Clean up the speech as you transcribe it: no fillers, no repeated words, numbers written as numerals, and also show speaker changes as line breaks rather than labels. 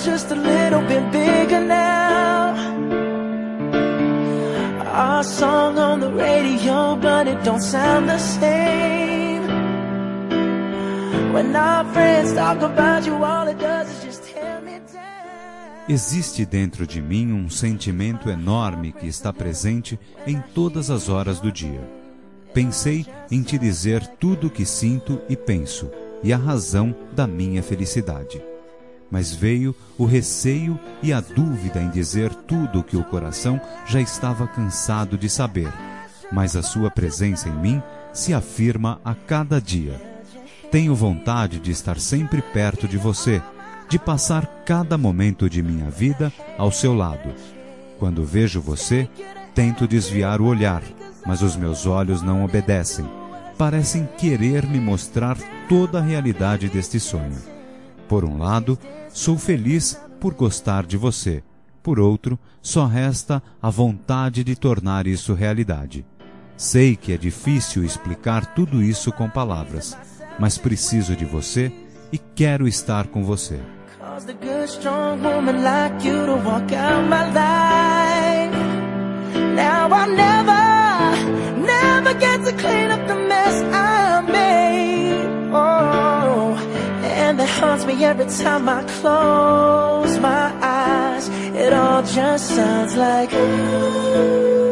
just a little bit bigger now. Our song on the radio, but it don't sound the same. When our friends talk about you, all it does is just tear me down.
Existe dentro de mim um sentimento enorme que está presente em todas as horas do dia. Pensei em te dizer tudo o que sinto e penso, e a razão da minha felicidade. Mas veio o receio e a dúvida em dizer tudo o que o coração já estava cansado de saber. Mas a sua presença em mim se afirma a cada dia. Tenho vontade de estar sempre perto de você, de passar cada momento de minha vida ao seu lado. Quando vejo você, tento desviar o olhar, mas os meus olhos não obedecem. Parecem querer me mostrar toda a realidade deste sonho. Por um lado, sou feliz por gostar de você. Por outro, só resta a vontade de tornar isso realidade. Sei que é difícil explicar tudo isso com palavras, mas preciso de você e quero estar com você.
And that haunts me every time I close my eyes. It all just sounds like ooh.